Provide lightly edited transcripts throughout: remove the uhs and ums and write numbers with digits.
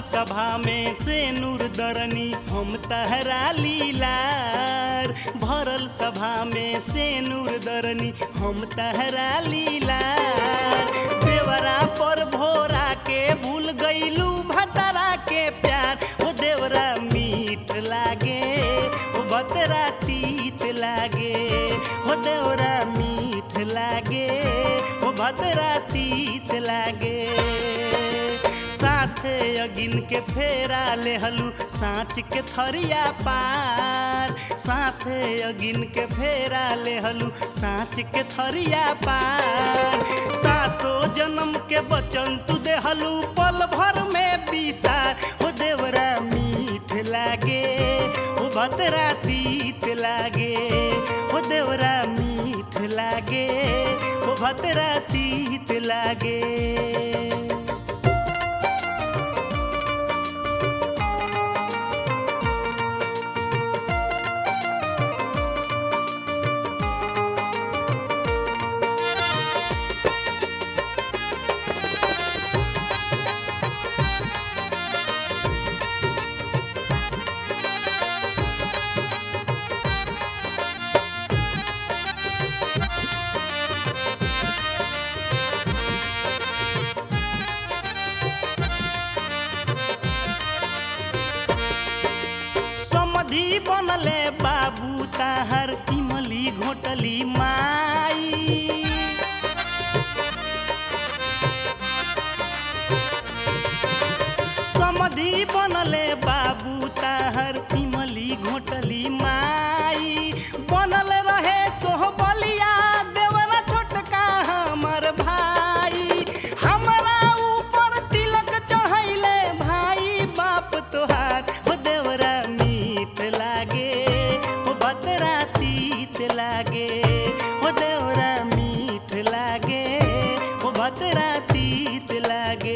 सभा में से नूर दरनी हम तहरा लीलार। भरल सभा में से नूर दरनी हम तहरा लीलार। देवरा पर भोरा के भूल गईलू भतरा के प्यार। ओ देवरा मीठ लागे ओ भतरा तीत लागे। ओ देवरा मीठ लागे ओ भतरा तीत लागे। साथे अगिन के फेरा लेहलू साँच के थरिया पार। साथे अगिन के फेरा लेहलू साँच के थरिया पार। सातो जन्म के बचन तू देहलू पल भर में बिसार। हो देवरा मीठ लागे हो भतरा तीत लागे। हो देवरा मीठ लागे हो भतरा तीत लागे। समधी बनले बाबू ताहर इमली घोटली माई। समधी बनले बाबू ताहर इमली घोटली माई। बनल रहे सोहबलिया देवरा छोटका हमर भाई। हमरा ऊपर तिलक चढ़ैले भाई बाप तोहार। हो देवरा मीठ लागे हो भतरा तीत लागे। हो देवरा मीठ लागे हो भतरा तीत लागे।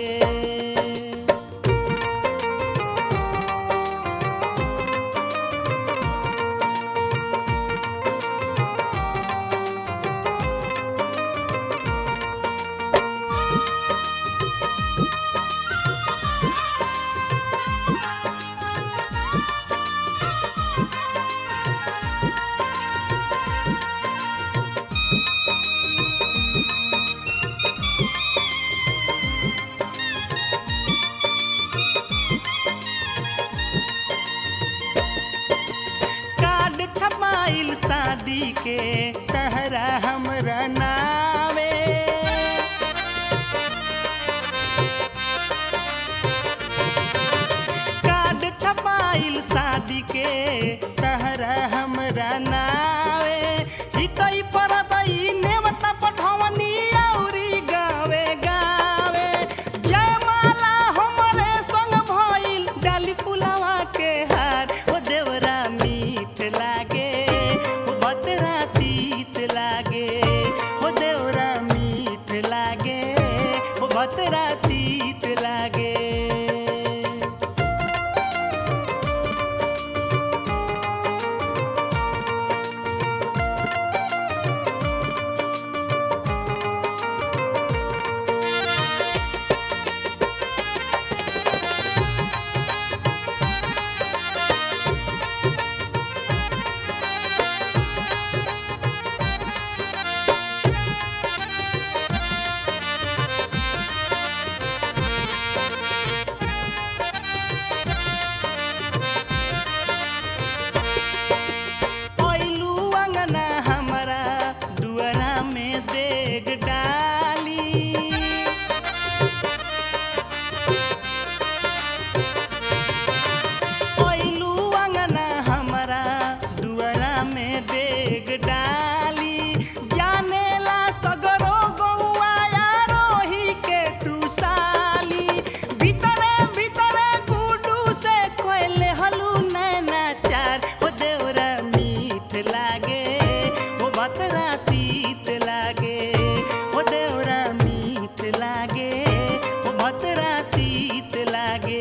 कार्ड छपाइल शादी के तहरा हमरा नावे। कार्ड छपाइल शादी के तहरा हमरा नावे। हितई परतई नेवता पठवनी औरी गावे गावे। जयमाला हमरे संग भइल डाली फुलवा के हार। ओ देवरा मीठ लागे ओ भतरा तीत लागे। ओ देवरा मीठ लागे ओ भतरा तीत लागे। ओइलू अंगना हमरा दुआरा में देग डाली। ओइलू अंगना हमरा दुआरा में देग डाली। जानेला सगरो गौआ रोही के टूसाली। भीतरे भीतरे गुडू से खोले हलू नैना चार। ओ देवरा मीठ लागे ओ भतरा तीत लागे। ओ देवरा मीठ लागे ओ भतरा तीत लागे।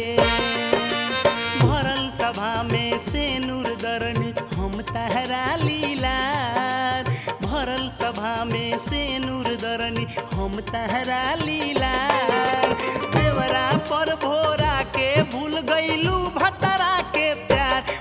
भरल सभा में से नूर दरनी हम तहरा लीलार। भरल सभा में से नूर उतरनी हम तहरा लीला देवरा पर भोरा के भूल गईलू भतरा के प्यार